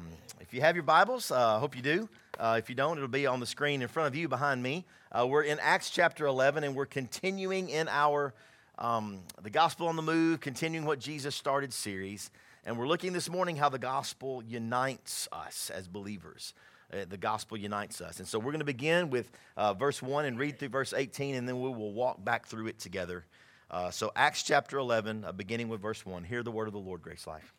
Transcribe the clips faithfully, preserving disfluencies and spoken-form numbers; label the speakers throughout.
Speaker 1: Um, if you have your Bibles, I uh, hope you do. Uh, if you don't, it'll be on the screen in front of you behind me. Uh, we're in Acts chapter eleven, and we're continuing in our um, The Gospel on the Move, continuing what Jesus started series. And we're looking this morning how the gospel unites us as believers. Uh, the gospel unites us. And so we're going to begin with uh, verse one and read through verse eighteen, and then we will walk back through it together. Uh, so Acts chapter eleven, uh, beginning with verse one. Hear the word of the Lord, Grace Life.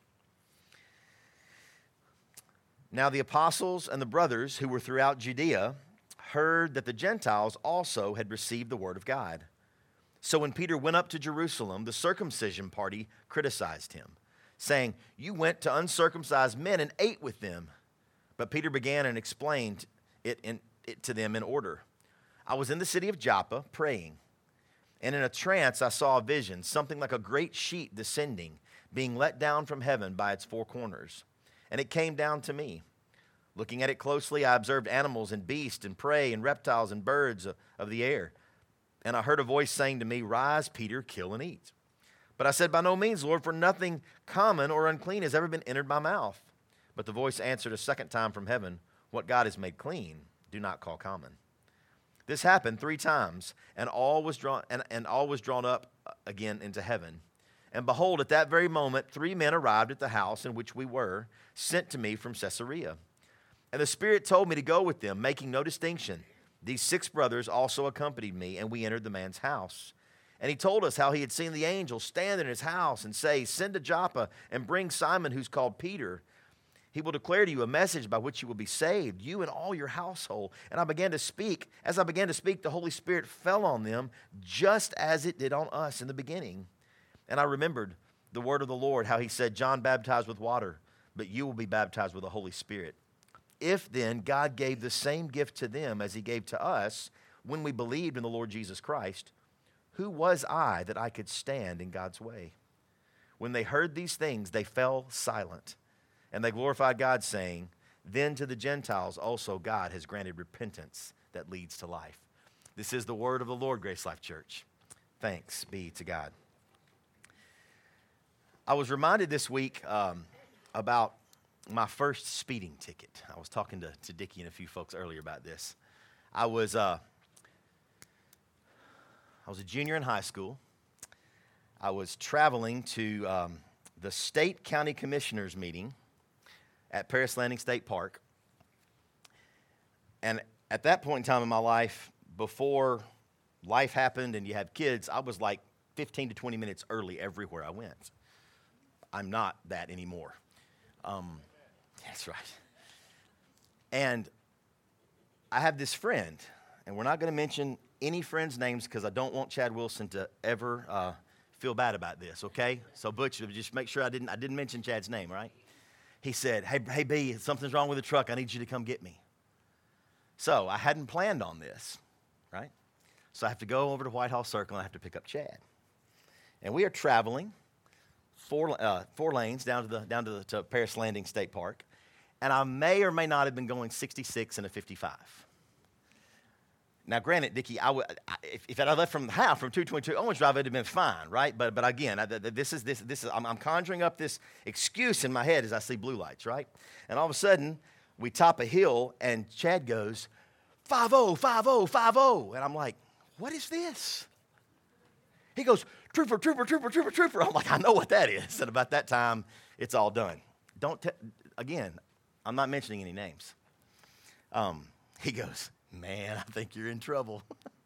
Speaker 1: Now the apostles and the brothers who were throughout Judea heard that the Gentiles also had received the word of God. So when Peter went up to Jerusalem, the circumcision party criticized him, saying, "You went to uncircumcised men and ate with them." But Peter began and explained it, in, it to them in order. "I was in the city of Joppa praying, and in a trance I saw a vision, something like a great sheet descending, being let down from heaven by its four corners. And it came down to me. Looking at it closely, I observed animals and beasts and prey and reptiles and birds of the air. And I heard a voice saying to me, 'Rise, Peter, kill and eat.' But I said, 'By no means, Lord, for nothing common or unclean has ever been entered my mouth.' But the voice answered a second time from heaven, 'What God has made clean, do not call common.' This happened three times, and all was drawn and, and all was drawn up again into heaven. And behold, at that very moment, three men arrived at the house in which we were, sent to me from Caesarea. And the Spirit told me to go with them, making no distinction. These six brothers also accompanied me, and we entered the man's house. And he told us how he had seen the angel stand in his house and say, 'Send to Joppa and bring Simon, who's called Peter. He will declare to you a message by which you will be saved, you and all your household.' And I began to speak. As I began to speak, the Holy Spirit fell on them, just as it did on us in the beginning. And I remembered the word of the Lord, how he said, 'John baptized with water, but you will be baptized with the Holy Spirit.' If then God gave the same gift to them as he gave to us when we believed in the Lord Jesus Christ, who was I that I could stand in God's way?" When they heard these things, they fell silent, and they glorified God, saying, "Then to the Gentiles also God has granted repentance that leads to life." This is the word of the Lord, Grace Life Church. Thanks be to God. I was reminded this week um, about my first speeding ticket. I was talking to, to Dickie and a few folks earlier about this. I was uh, I was a junior in high school. I was traveling to um, the state county commissioners meeting at Paris Landing State Park. And at that point in time in my life, before life happened and you have kids, I was like fifteen to twenty minutes early everywhere I went. I'm not that anymore. Um, that's right. And I have this friend, and we're not going to mention any friends' names because I don't want Chad Wilson to ever uh, feel bad about this, okay? So Butch, just make sure I didn't I didn't mention Chad's name, right? He said, hey, hey, B, something's wrong with the truck. I need you to come get me. So I hadn't planned on this, right? So I have to go over to Whitehall Circle, and I have to pick up Chad. And we are traveling four uh, four lanes down to the down to the to Paris Landing State Park, and I may or may not have been going sixty-six and a fifty-five. Now, granted, Dickie, I would, if, if I left from the house from two twenty-two Owens Drive, it'd have been fine, right? But but again, I, this is this this is I'm, I'm conjuring up this excuse in my head as I see blue lights, right? And all of a sudden, we top a hill, and Chad goes, five oh, five oh, five oh, and I'm like, what is this? He goes, trooper, trooper, trooper, trooper, trooper. I'm like, I know what that is. And about that time, it's all done. Don't te- again, I'm not mentioning any names. Um, he goes, man, I think you're in trouble.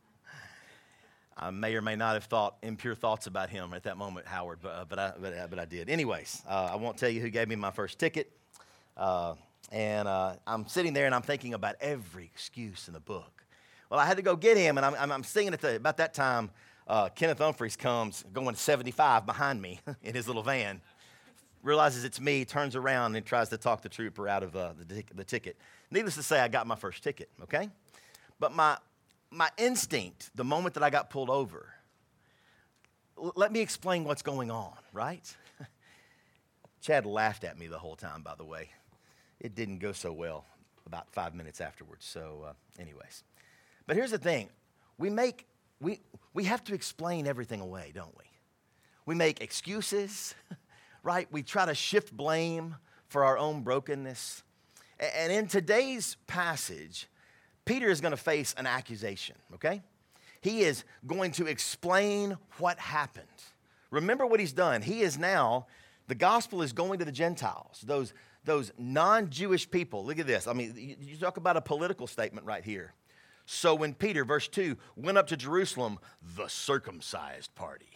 Speaker 1: I may or may not have thought impure thoughts about him at that moment, Howard, but uh, but, I, but, uh, but I did. Anyways, uh, I won't tell you who gave me my first ticket. Uh, and uh, I'm sitting there, and I'm thinking about every excuse in the book. Well, I had to go get him, and I'm, I'm, I'm singing at the, about that time, Uh, Kenneth Humphreys comes going seventy-five behind me in his little van, realizes it's me, turns around and tries to talk the trooper out of uh, the, tic- the ticket. Needless to say, I got my first ticket, okay? But my my instinct, the moment that I got pulled over, l- let me explain what's going on, right? Chad laughed at me the whole time, by the way. It didn't go so well about five minutes afterwards, so uh, anyways. But here's the thing. We make... We we have to explain everything away, don't we? We make excuses, right? We try to shift blame for our own brokenness. And in today's passage, Peter is going to face an accusation, okay? He is going to explain what happened. Remember what he's done. He is now, the gospel is going to the Gentiles, those, those non-Jewish people. Look at this. I mean, you, you talk about a political statement right here. So when Peter, verse two, went up to Jerusalem, the circumcised party.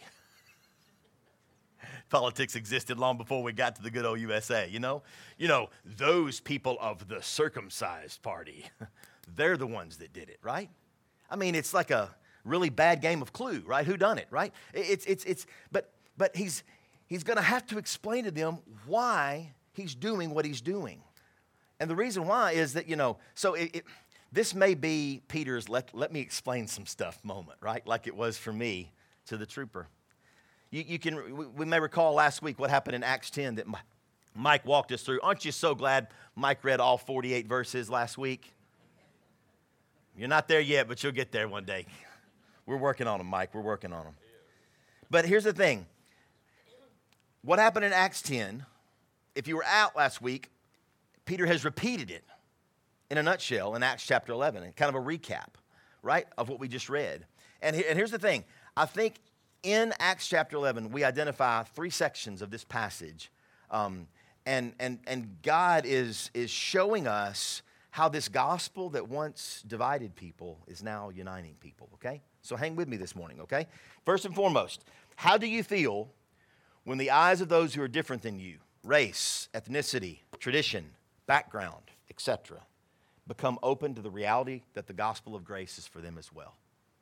Speaker 1: Politics existed long before we got to the good old U S A, you know? You know, those people of the circumcised party, they're the ones that did it, right? I mean, it's like a really bad game of Clue, right? Who done it, right? It's, it's, it's, but, but he's, he's going to have to explain to them why he's doing what he's doing. And the reason why is that, you know, so it, it this may be Peter's let, let me explain some stuff moment, right? Like it was for me to the trooper. You, you can, we may recall last week what happened in Acts ten that Mike walked us through. Aren't you so glad Mike read all forty-eight verses last week? You're not there yet, but you'll get there one day. We're working on them, Mike. We're working on them. But here's the thing. What happened in Acts ten, if you were out last week, Peter has repeated it in a nutshell in Acts chapter eleven, and kind of a recap, right, of what we just read. And, he, and here's the thing. I think in Acts chapter eleven, we identify three sections of this passage. Um, and, and, and God is, is showing us how this gospel that once divided people is now uniting people, okay? So hang with me this morning, okay? First and foremost, how do you feel when the eyes of those who are different than you, race, ethnicity, tradition, background, et cetera, become open to the reality that the gospel of grace is for them as well?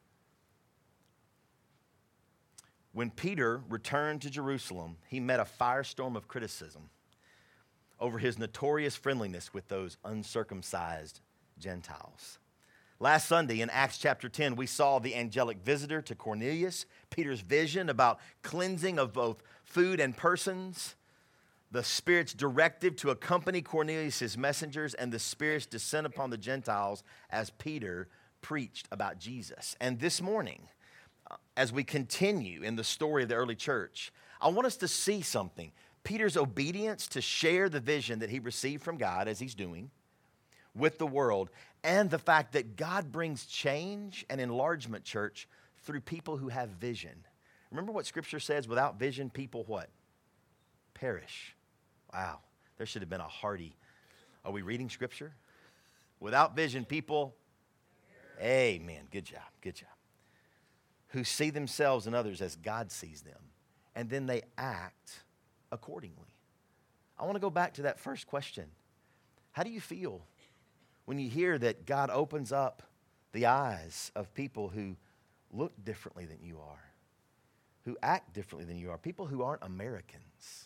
Speaker 1: When Peter returned to Jerusalem, he met a firestorm of criticism over his notorious friendliness with those uncircumcised Gentiles. Last Sunday in Acts chapter ten, we saw the angelic visitor to Cornelius, Peter's vision about cleansing of both food and persons, the Spirit's directive to accompany Cornelius' messengers, and the Spirit's descent upon the Gentiles as Peter preached about Jesus. And this morning, as we continue in the story of the early church, I want us to see something. Peter's obedience to share the vision that he received from God, as he's doing, with the world, and the fact that God brings change and enlargement, church, through people who have vision. Remember what Scripture says, without vision, people what? Perish. Wow, there should have been a hearty, are we reading Scripture? Without vision, people, amen, good job, good job. Who see themselves and others as God sees them, and then they act accordingly. I want to go back to that first question. How do you feel when you hear that God opens up the eyes of people who look differently than you are, who act differently than you are, people who aren't Americans?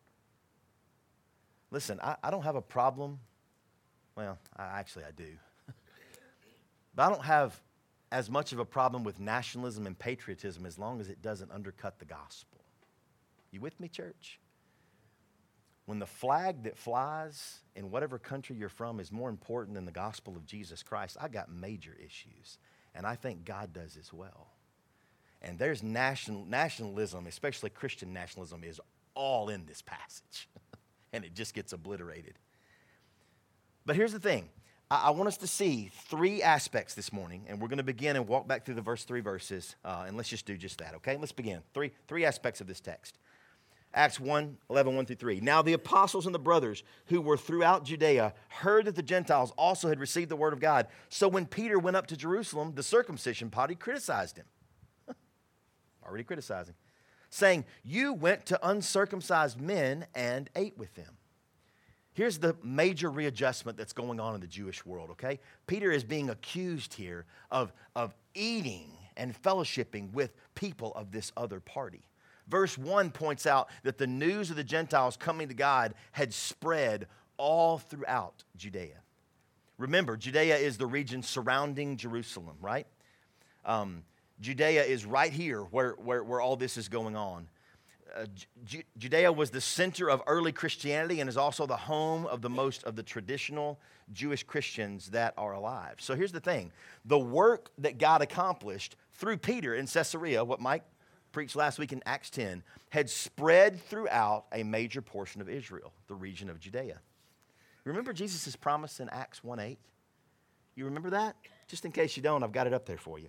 Speaker 1: Listen, I, I don't have a problem. Well, I, actually I do. But I don't have as much of a problem with nationalism and patriotism as long as it doesn't undercut the gospel. You with me, church? When the flag that flies in whatever country you're from is more important than the gospel of Jesus Christ, I got major issues, and I think God does as well. And there's national nationalism, especially Christian nationalism, is all in this passage, and it just gets obliterated. But here's the thing. I, I want us to see three aspects this morning, and we're going to begin and walk back through the verse three verses, uh, and let's just do just that, okay? Let's begin. Three, three aspects of this text. Acts one, eleven, one through three. Now the apostles and the brothers who were throughout Judea heard that the Gentiles also had received the word of God. So when Peter went up to Jerusalem, the circumcision party criticized him. Already criticizing. Saying, you went to uncircumcised men and ate with them. Here's the major readjustment that's going on in the Jewish world, okay? Peter is being accused here of, of eating and fellowshipping with people of this other party. Verse one points out that the news of the Gentiles coming to God had spread all throughout Judea. Remember, Judea is the region surrounding Jerusalem, right? Um, Judea is right here where, where, where all this is going on. Uh, Ju- Judea was the center of early Christianity and is also the home of the most of the traditional Jewish Christians that are alive. So here's the thing. The work that God accomplished through Peter in Caesarea, what Mike preached last week in Acts ten, had spread throughout a major portion of Israel, the region of Judea. Remember Jesus' promise in Acts one eight? You remember that? Just in case you don't, I've got it up there for you.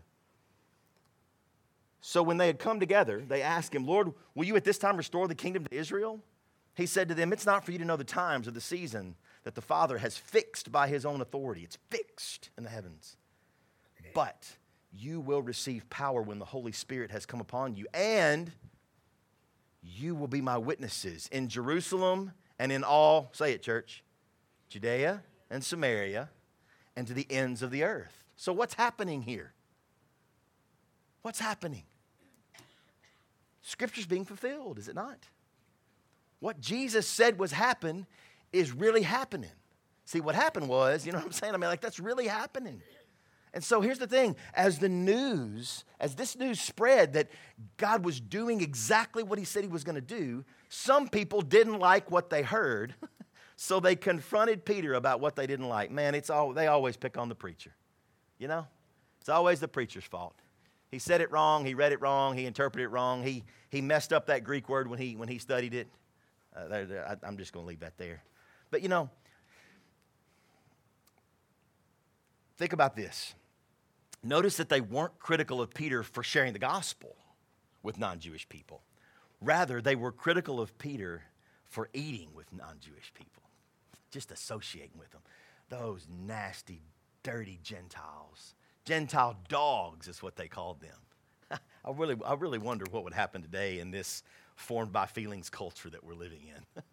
Speaker 1: So when they had come together, they asked him, Lord, will you at this time restore the kingdom to Israel? He said to them, it's not for you to know the times or the season that the Father has fixed by his own authority. It's fixed in the heavens. But you will receive power when the Holy Spirit has come upon you, and you will be my witnesses in Jerusalem and in all, say it, church, Judea and Samaria and to the ends of the earth. So what's happening here? What's happening? Scripture's being fulfilled, is it not? What Jesus said was happen is really happening. See, what happened was, you know what I'm saying? I mean, like, that's really happening. And so here's the thing. As the news, as this news spread that God was doing exactly what he said he was going to do, some people didn't like what they heard, so they confronted Peter about what they didn't like. Man, it's all, they always pick on the preacher. You know? It's always the preacher's fault. He said it wrong, he read it wrong, he interpreted it wrong, he, he messed up that Greek word when he, when he studied it. Uh, there, there, I, I'm just going to leave that there. But you know, think about this. Notice that they weren't critical of Peter for sharing the gospel with non-Jewish people. Rather, they were critical of Peter for eating with non-Jewish people, just associating with them. Those nasty, dirty Gentiles. Gentile dogs is what they called them. I really, I really wonder what would happen today in this formed by feelings culture that we're living in.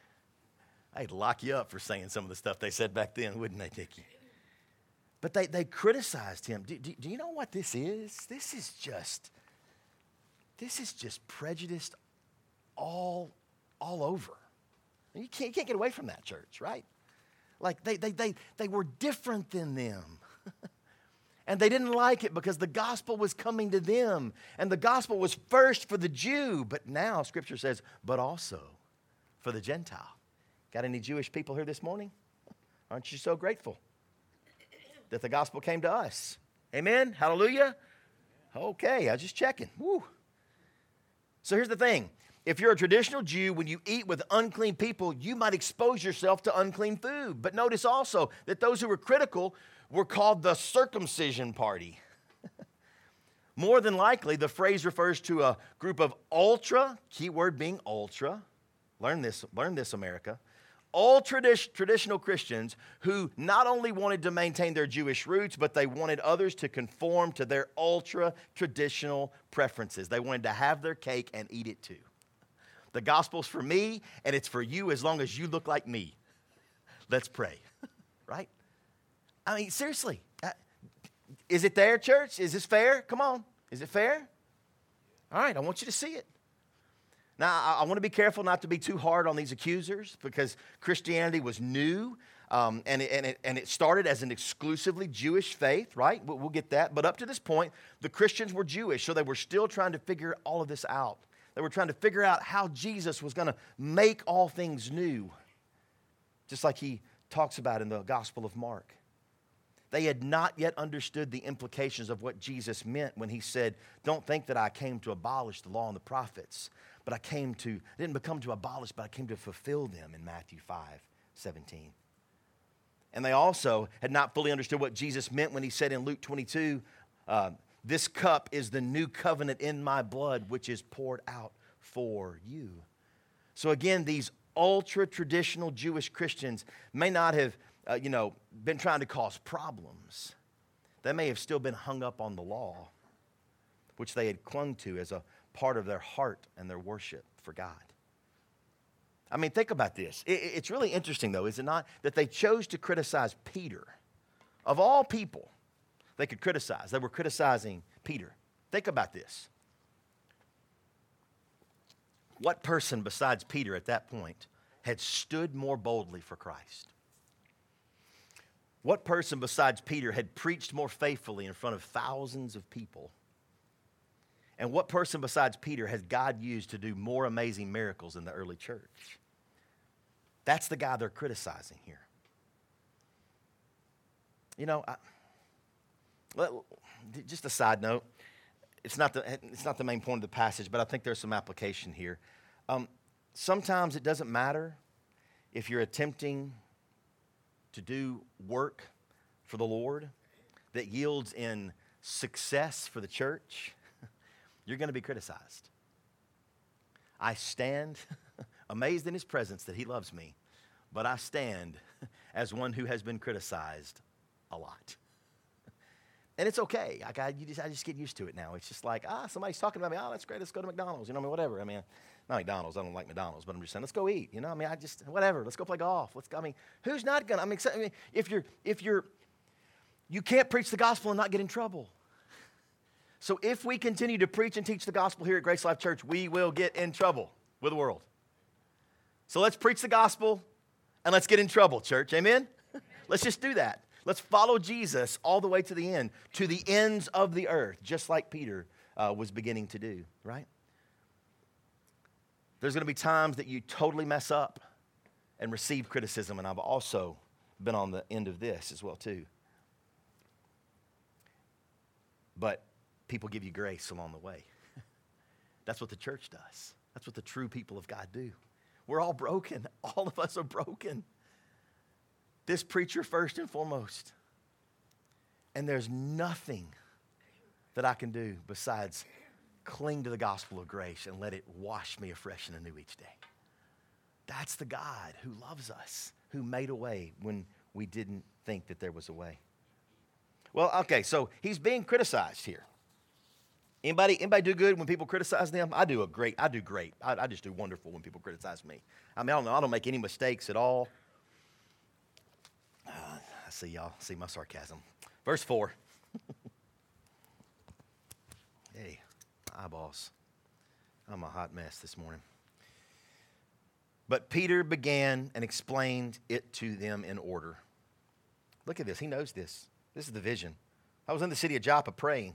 Speaker 1: I'd lock you up for saying some of the stuff they said back then, wouldn't they, Dickie? But they, they criticized him. Do, do, do you know what this is? This is just, this is just prejudiced all, all over. You can't, you can't get away from that, church, right? Like they, they, they, they were different than them. And they didn't like it because the gospel was coming to them. And the gospel was first for the Jew. But now Scripture says, but also for the Gentile. Got any Jewish people here this morning? Aren't you so grateful that the gospel came to us? Amen? Hallelujah? Okay, I was just checking. Woo. So here's the thing. If you're a traditional Jew, when you eat with unclean people, you might expose yourself to unclean food. But notice also that those who were critical were called the circumcision party. More than likely, the phrase refers to a group of ultra, key word being ultra, learn this, learn this, America, ultra traditional Christians who not only wanted to maintain their Jewish roots, but they wanted others to conform to their ultra traditional preferences. They wanted to have their cake and eat it too. The gospel's for me, and it's for you as long as you look like me. Let's pray, right? I mean, seriously, uh, is it there, church? Is this fair? Come on. Is it fair? All right, I want you to see it. Now, I, I want to be careful not to be too hard on these accusers because Christianity was new, um, and, it, and, it, and it started as an exclusively Jewish faith, right? We'll, we'll get that. But up to this point, the Christians were Jewish, so they were still trying to figure all of this out. They were trying to figure out how Jesus was going to make all things new, just like he talks about in the Gospel of Mark. They had not yet understood the implications of what Jesus meant when he said, don't think that I came to abolish the law and the prophets, but I came to, I didn't come to abolish, but I came to fulfill them in Matthew five seventeen. And they also had not fully understood what Jesus meant when he said in Luke twenty-two, uh, this cup is the new covenant in my blood, which is poured out for you. So again, these ultra-traditional Jewish Christians may not have Uh, you know, been trying to cause problems. They may have still been hung up on the law, which they had clung to as a part of their heart and their worship for God. I mean, think about this. It, it's really interesting, though, is it not, that they chose to criticize Peter. Of all people they could criticize, they were criticizing Peter. Think about this. What person besides Peter at that point had stood more boldly for Christ? What person besides Peter had preached more faithfully in front of thousands of people? And what person besides Peter has God used to do more amazing miracles in the early church? That's the guy they're criticizing here. You know, I, well, just a side note. It's not the it's not the main point of the passage, but I think there's some application here. Um, sometimes it doesn't matter if you're attempting to do work for the Lord that yields in success for the church, you're going to be criticized. I stand amazed in his presence that he loves me, but I stand as one who has been criticized a lot. And it's okay. Like I, you just, I just get used to it now. It's just like, ah, somebody's talking about me. Oh, that's great. Let's go to McDonald's. You know, I mean, whatever. I mean, not McDonald's. I don't like McDonald's, but I'm just saying, let's go eat. You know, I mean, I just, whatever. Let's go play golf. Let's go. I mean, who's not gonna? I mean, I mean, if you're, if you're, you can't preach the gospel and not get in trouble. So if we continue to preach and teach the gospel here at Grace Life Church, we will get in trouble with the world. So let's preach the gospel and let's get in trouble, church. Amen? Let's just do that. Let's follow Jesus all the way to the end, to the ends of the earth, just like Peter uh, was beginning to do, right? There's going to be times that you totally mess up and receive criticism, and I've also been on the end of this as well, too. But people give you grace along the way. That's what the church does. That's what the true people of God do. We're all broken. All of us are broken. This preacher first and foremost. And there's nothing that I can do besides cling to the gospel of grace and let it wash me afresh and anew each day. That's the God who loves us, who made a way when we didn't think that there was a way. Well, okay, so he's being criticized here. Anybody, anybody do good when people criticize them? I do a great, I do great. I, I just do wonderful when people criticize me. I mean, I don't know, I don't make any mistakes at all. Uh, I see y'all, see my sarcasm. Verse four. Hey, eyeballs. I'm a hot mess this morning. But Peter began and explained it to them in order. Look at this, he knows this. This is the vision. I was in the city of Joppa praying.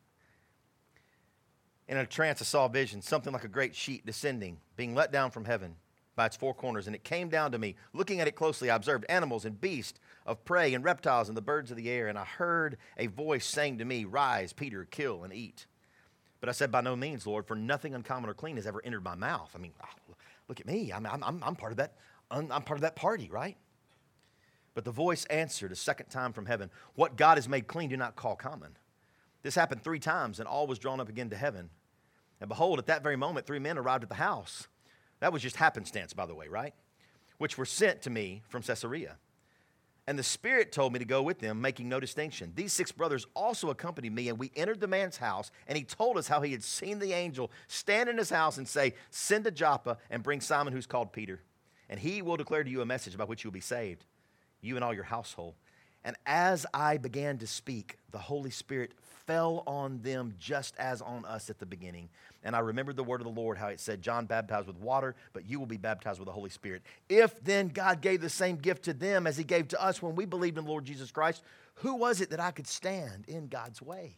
Speaker 1: In a trance, I saw a vision, something like a great sheet descending, being let down from heaven by its four corners. And it came down to me. Looking at it closely, I observed animals and beasts of prey and reptiles and the birds of the air. And I heard a voice saying to me, "Rise, Peter, kill and eat." But I said, "By no means, Lord, for nothing uncommon or clean has ever entered my mouth." I mean, oh, look at me. I'm, I'm, I'm part of that. I'm part of that party, right? But the voice answered a second time from heaven, "What God has made clean, do not call common." This happened three times, and all was drawn up again to heaven. And behold, at that very moment, three men arrived at the house. That was just happenstance, by the way, right? Which were sent to me from Caesarea. And the Spirit told me to go with them, making no distinction. These six brothers also accompanied me, and we entered the man's house, and he told us how he had seen the angel stand in his house and say, "Send to Joppa and bring Simon, who's called Peter. And he will declare to you a message by which you will be saved, you and all your household." And as I began to speak, the Holy Spirit fell on them just as on us at the beginning. And I remembered the word of the Lord, how it said, "John baptized with water, but you will be baptized with the Holy Spirit." If then God gave the same gift to them as he gave to us when we believed in the Lord Jesus Christ, who was it that I could stand in God's way?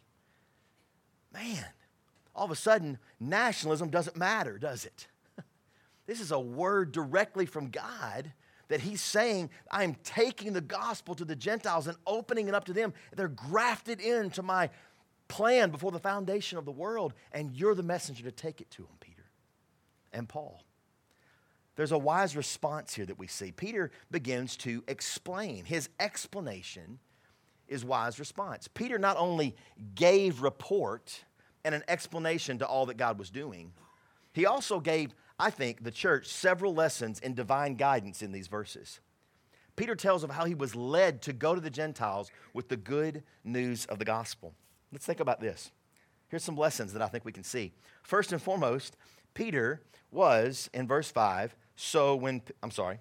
Speaker 1: Man, all of a sudden, nationalism doesn't matter, does it? This is a word directly from God that he's saying, I'm taking the gospel to the Gentiles and opening it up to them. They're grafted into my plan before the foundation of the world, and you're the messenger to take it to them, Peter and Paul. There's a wise response here that we see. Peter begins to explain. His explanation is wise response. Peter not only gave report and an explanation to all that God was doing, he also gave, I think, the church several lessons in divine guidance in these verses. Peter tells of how he was led to go to the Gentiles with the good news of the gospel. Let's think about this. Here's some lessons that I think we can see. First and foremost, Peter was, in verse five, so when, I'm sorry,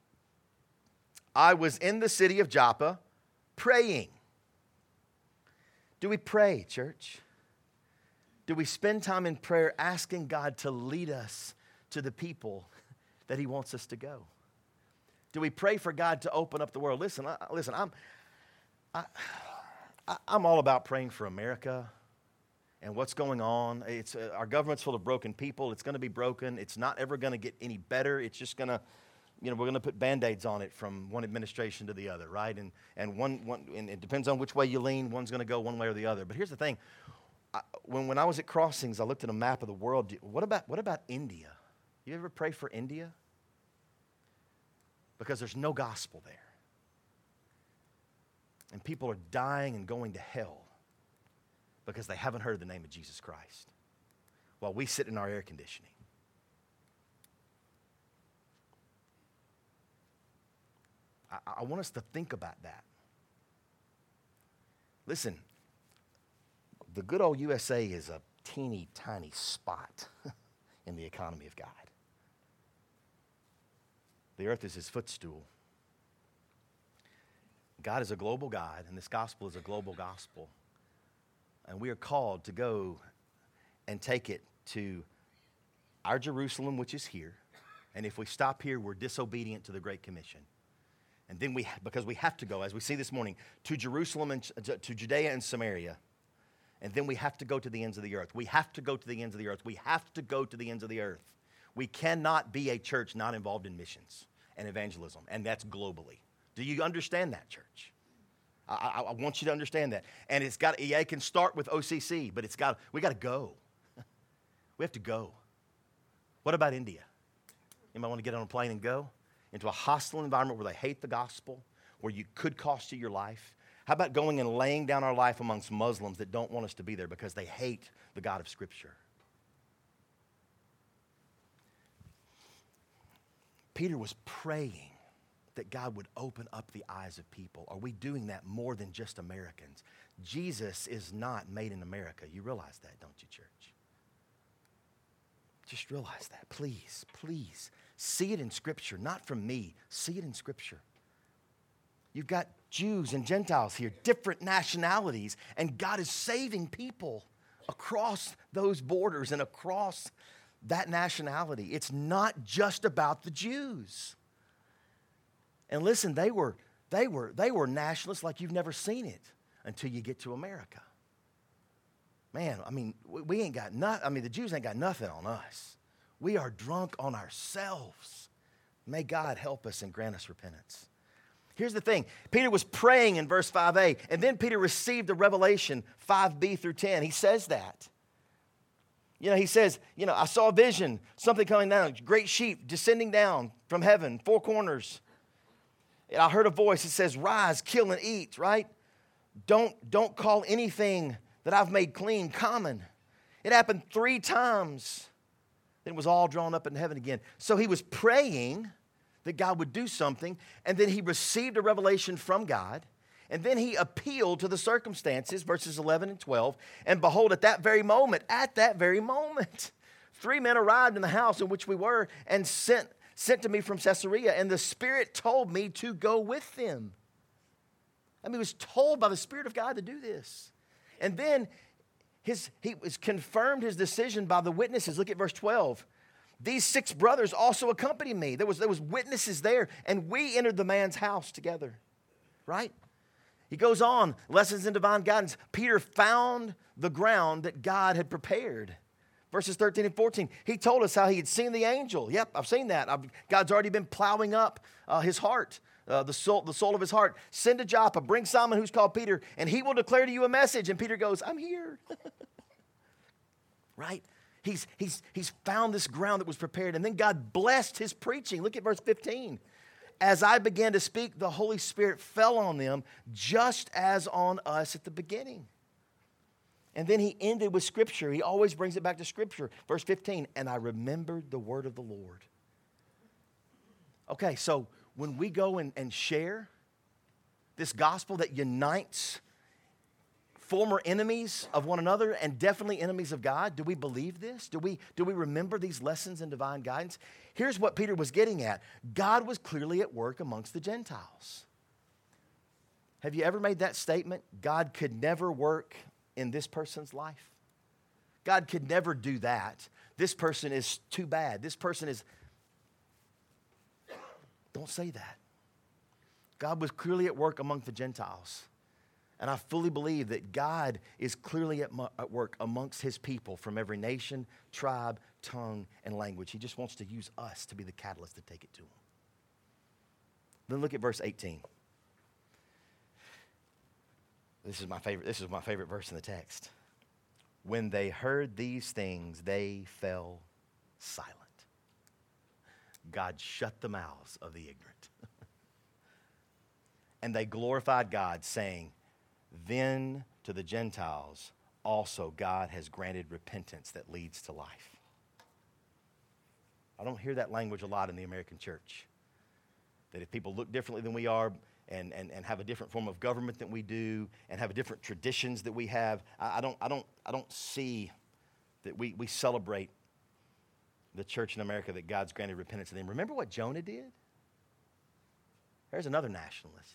Speaker 1: I was in the city of Joppa praying. Do we pray, church? Do we spend time in prayer asking God to lead us to the people that he wants us to go? Do we pray for God to open up the world? Listen, I, listen, I'm, I, I'm all about praying for America and what's going on. It's uh, our government's full of broken people. It's going to be broken. It's not ever going to get any better. It's just going to, you know, we're going to put Band-Aids on it from one administration to the other, right? And and one one and it depends on which way you lean. One's going to go one way or the other. But here's the thing: I, when when I was at Crossings, I looked at a map of the world. What about what about India? You ever pray for India? Because there's no gospel there. And people are dying and going to hell because they haven't heard the name of Jesus Christ while we sit in our air conditioning. I, I want us to think about that. Listen, the good old U S A is a teeny tiny spot in the economy of God. The earth is his footstool. God is a global God, and this gospel is a global gospel. And we are called to go and take it to our Jerusalem, which is here. And if we stop here, we're disobedient to the Great Commission. And then we, because we have to go, as we see this morning, to Jerusalem and to Judea and Samaria. And then we have to go to the ends of the earth. We have to go to the ends of the earth. We have to go to the ends of the earth. We cannot be a church not involved in missions and evangelism, and that's globally. Do you understand that, church? I, I, I want you to understand that. And it's got, yeah, it can start with O C C, but it's got, we got to go. We have to go. What about India? Anybody want to get on a plane and go into a hostile environment where they hate the gospel, where you could cost you your life? How about going and laying down our life amongst Muslims that don't want us to be there because they hate the God of Scripture? Peter was praying that God would open up the eyes of people. Are we doing that more than just Americans? Jesus is not made in America. You realize that, don't you, church? Just realize that. Please, please. See it in Scripture, not from me. See it in Scripture. You've got Jews and Gentiles here, different nationalities, and God is saving people across those borders and across that nationality. It's not just about the Jews. And listen, they were, they were, they were nationalists like you've never seen it until you get to America. Man, I mean, we ain't got nothing. I mean, the Jews ain't got nothing on us. We are drunk on ourselves. May God help us and grant us repentance. Here's the thing. Peter was praying in verse five a, and then Peter received a revelation, five b through ten. He says that. You know, he says, you know, I saw a vision, something coming down, great sheep descending down from heaven, four corners. And I heard a voice that says, rise, kill, and eat, right? Don't, don't call anything that I've made clean common. It happened three times. Then it was all drawn up in heaven again. So he was praying that God would do something, and then he received a revelation from God, and then he appealed to the circumstances, verses eleven and twelve, and behold, at that very moment, at that very moment, three men arrived in the house in which we were and sent, sent to me from Caesarea, and the Spirit told me to go with them. I mean, he was told by the Spirit of God to do this. And then his, he was confirmed his decision by the witnesses. Look at verse twelve. These six brothers also accompanied me. There was, there was witnesses there, and we entered the man's house together, right? He goes on, lessons in divine guidance. Peter found the ground that God had prepared. Verses thirteen and fourteen, he told us how he had seen the angel. Yep, I've seen that. I've, God's already been plowing up uh, his heart, uh, the, soul, the soul of his heart. Send to Joppa, bring Simon who's called Peter, and he will declare to you a message. And Peter goes, I'm here. Right? He's, he's, he's found this ground that was prepared. And then God blessed his preaching. Look at verse fifteen. As I began to speak, the Holy Spirit fell on them just as on us at the beginning. And then he ended with Scripture. He always brings it back to Scripture. Verse fifteen, and I remembered the word of the Lord. Okay, so when we go and, and share this gospel that unites former enemies of one another and definitely enemies of God, do we believe this? Do we, do we remember these lessons in divine guidance? Here's what Peter was getting at. God was clearly at work amongst the Gentiles. Have you ever made that statement? God could never work in this person's life. God could never do that. This person is too bad. This person is... Don't say that. God was clearly at work among the Gentiles. And I fully believe that God is clearly at, mo- at work amongst his people from every nation, tribe, tongue, and language. He just wants to use us to be the catalyst to take it to him. Then look at verse eighteen. This is my favorite, this is my favorite verse in the text. When they heard these things, they fell silent. God shut the mouths of the ignorant. And they glorified God, saying, then to the Gentiles also God has granted repentance that leads to life. I don't hear that language a lot in the American church. That if people look differently than we are and, and, and have a different form of government than we do and have different traditions that we have, I, I don't I don't I don't see that we, we celebrate the church in America that God's granted repentance to them. Remember what Jonah did? There's another nationalist.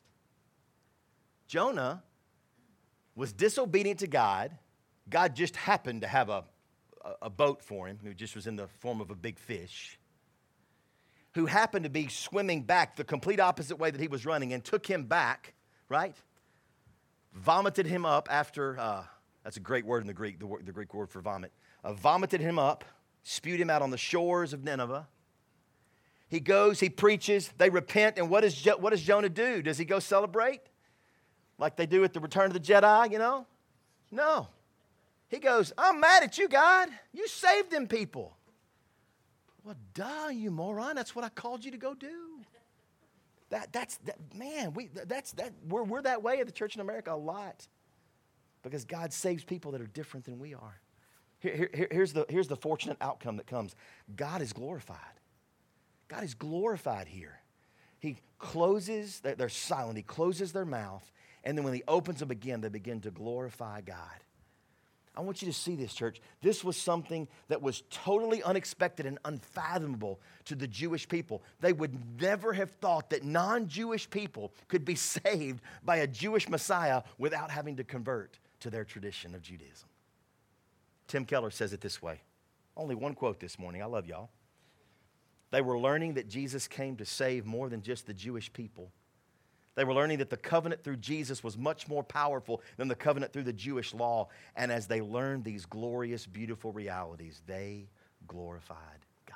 Speaker 1: Jonah was disobedient to God. God just happened to have a, a, a boat for him, who just was in the form of a big fish, who happened to be swimming back the complete opposite way that he was running and took him back, right? Vomited him up after, uh, that's a great word in the Greek, the, the Greek word for vomit. Uh, vomited him up, spewed him out on the shores of Nineveh. He goes, he preaches, they repent, and what does, jo- what does Jonah do? Does he go celebrate? Like they do at the Return of the Jedi, you know? No. He goes, I'm mad at you, God. You saved them people. Well, duh, you moron. That's what I called you to go do. That, that's, that, man, we, that's, that, we're, we're that way at the church in America a lot. Because God saves people that are different than we are. Here, here, here's, the, here's the fortunate outcome that comes. God is glorified. God is glorified here. He closes, they're silent. He closes their mouth. And then when he opens them again, they begin to glorify God. I want you to see this, church. This was something that was totally unexpected and unfathomable to the Jewish people. They would never have thought that non-Jewish people could be saved by a Jewish Messiah without having to convert to their tradition of Judaism. Tim Keller says it this way. Only one quote this morning. I love y'all. They were learning that Jesus came to save more than just the Jewish people. They were learning that the covenant through Jesus was much more powerful than the covenant through the Jewish law. And as they learned these glorious, beautiful realities, they glorified God.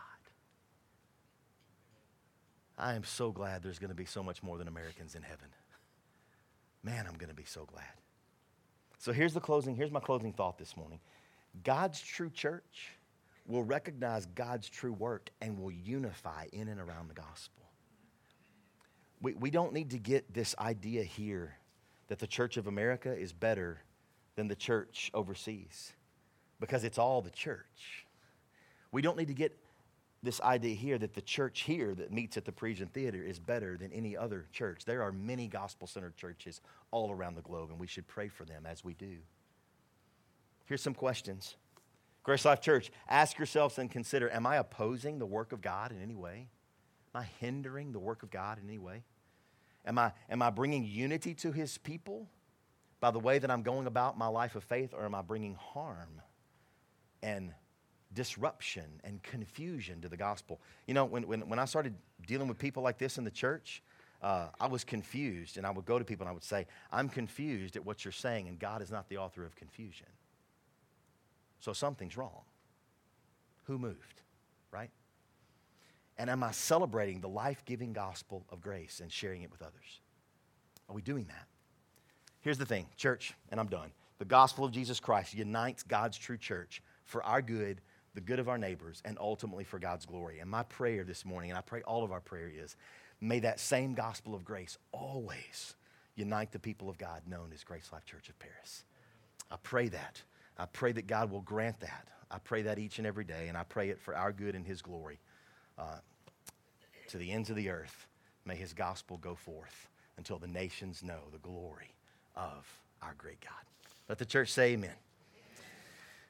Speaker 1: I am so glad there's going to be so much more than Americans in heaven. Man, I'm going to be so glad. So here's the closing. Here's my closing thought this morning. God's true church will recognize God's true work and will unify in and around the gospel. We, we don't need to get this idea here that the Church of America is better than the church overseas because it's all the church. We don't need to get this idea here that the church here that meets at the Parisian Theater is better than any other church. There are many gospel-centered churches all around the globe, and we should pray for them as we do. Here's some questions. Grace Life Church, ask yourselves and consider, am I opposing the work of God in any way? Am I hindering the work of God in any way? Am I, am I bringing unity to his people by the way that I'm going about my life of faith, or am I bringing harm and disruption and confusion to the gospel? You know, when, when, when I started dealing with people like this in the church, uh, I was confused, and I would go to people and I would say, I'm confused at what you're saying, and God is not the author of confusion. So something's wrong. Who moved, right? And am I celebrating the life-giving gospel of grace and sharing it with others? Are we doing that? Here's the thing, church, and I'm done. The gospel of Jesus Christ unites God's true church for our good, the good of our neighbors, and ultimately for God's glory. And my prayer this morning, and I pray all of our prayer is, may that same gospel of grace always unite the people of God known as Grace Life Church of Paris. I pray that. I pray that God will grant that. I pray that each and every day, and I pray it for our good and his glory. Uh, to the ends of the earth, may his gospel go forth until the nations know the glory of our great God. Let the church say amen.